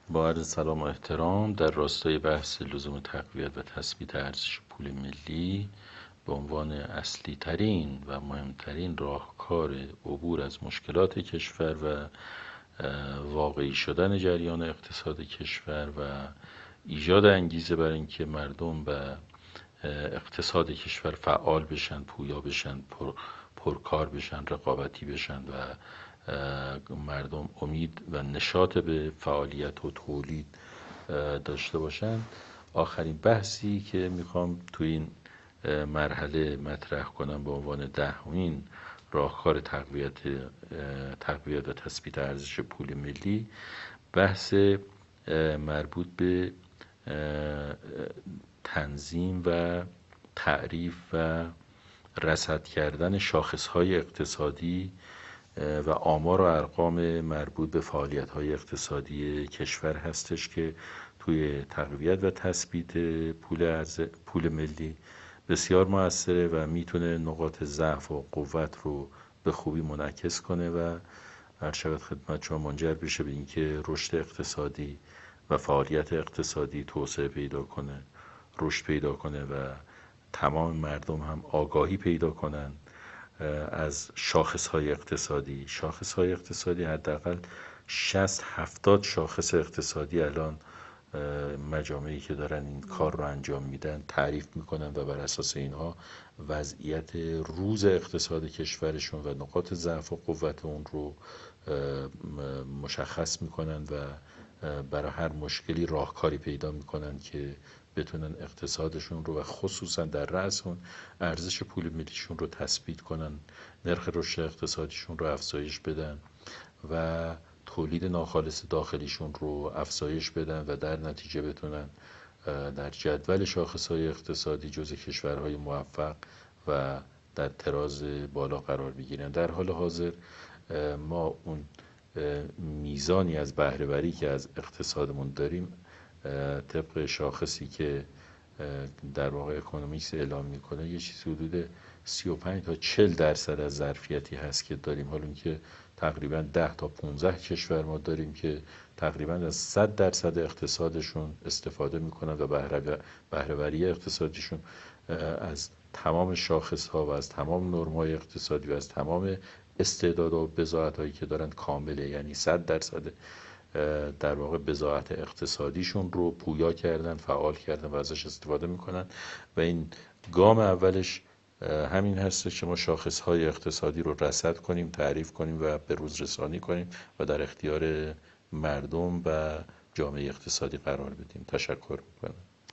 با عرض سلام و احترام در راستای بحث لزوم تقویت و تثبیت ارزش پول ملی به عنوان اصلی ترین و مهمترین راهکار عبور از مشکلات کشور و واقعی شدن جریان اقتصاد کشور و ایجاد انگیزه برای اینکه مردم و اقتصاد کشور فعال بشن، پویا بشن، پرکار بشن، رقابتی بشن و مردم امید و نشاط به فعالیت و تولید داشته باشن. آخرین بحثی که میخوام تو این مرحله مطرح کنم به عنوان 10مین راهکار تقویت و تثبیت ارزش پول ملی، بحث مربوط به تنظیم و تعریف و رصد کردن شاخصهای اقتصادی و آمار و ارقام مربوط به فعالیت‌های اقتصادی کشور هستش که توی تقویت و تثبیت پول ملی بسیار موثره و میتونه نقاط ضعف و قوت رو به خوبی منعکس کنه و هر شود خدمت شما منجر بشه به اینکه رشد اقتصادی و فعالیت اقتصادی توسعه پیدا کنه، رشد پیدا کنه و تمام مردم هم آگاهی پیدا کنن از شاخص‌های اقتصادی حداقل 60-70 شاخص اقتصادی الان مجامعی که دارن این کار رو انجام میدن تعریف میکنن و بر اساس اینها وضعیت روز اقتصاد کشورشون و نقاط ضعف و قوت اون رو مشخص میکنن و برای هر مشکلی راهکاری پیدا میکنن که بتونن اقتصادشون رو و خصوصا در رأس اون ارزش پول ملیشون رو تثبیت کنن، نرخ رشد اقتصادیشون رو افزایش بدن و تولید ناخالص داخلیشون رو افزایش بدن و در نتیجه بتونن در جدول شاخصهای اقتصادی جزو کشورهای موفق و در طراز بالا قرار بگیرن. در حال حاضر ما اون میزانی از بهره‌وری که از اقتصادمون داریم طبق شاخصی که در واقع اکونومیکس اعلام میکنه یه چیزی حدود 35 تا 40% از ظرفیتی هست که داریم، حالا که تقریبا 10 تا 15 کشور ما داریم که تقریبا از 100% اقتصادشون استفاده میکنن و بهره‌وری اقتصادیشون از تمام شاخص ها و از تمام نرم‌های اقتصادی و از تمام استعداد و بضاعت هایی که دارن کامله، یعنی 100% در واقع بضاعت اقتصادیشون رو پویا کردن، فعال کردن و ازش استفاده میکنن و این گام اولش همین هستش که ما شاخصهای اقتصادی رو رصد کنیم، تعریف کنیم و به روز رسانی کنیم و در اختیار مردم و جامعه اقتصادی قرار بدیم. تشکر میکنم.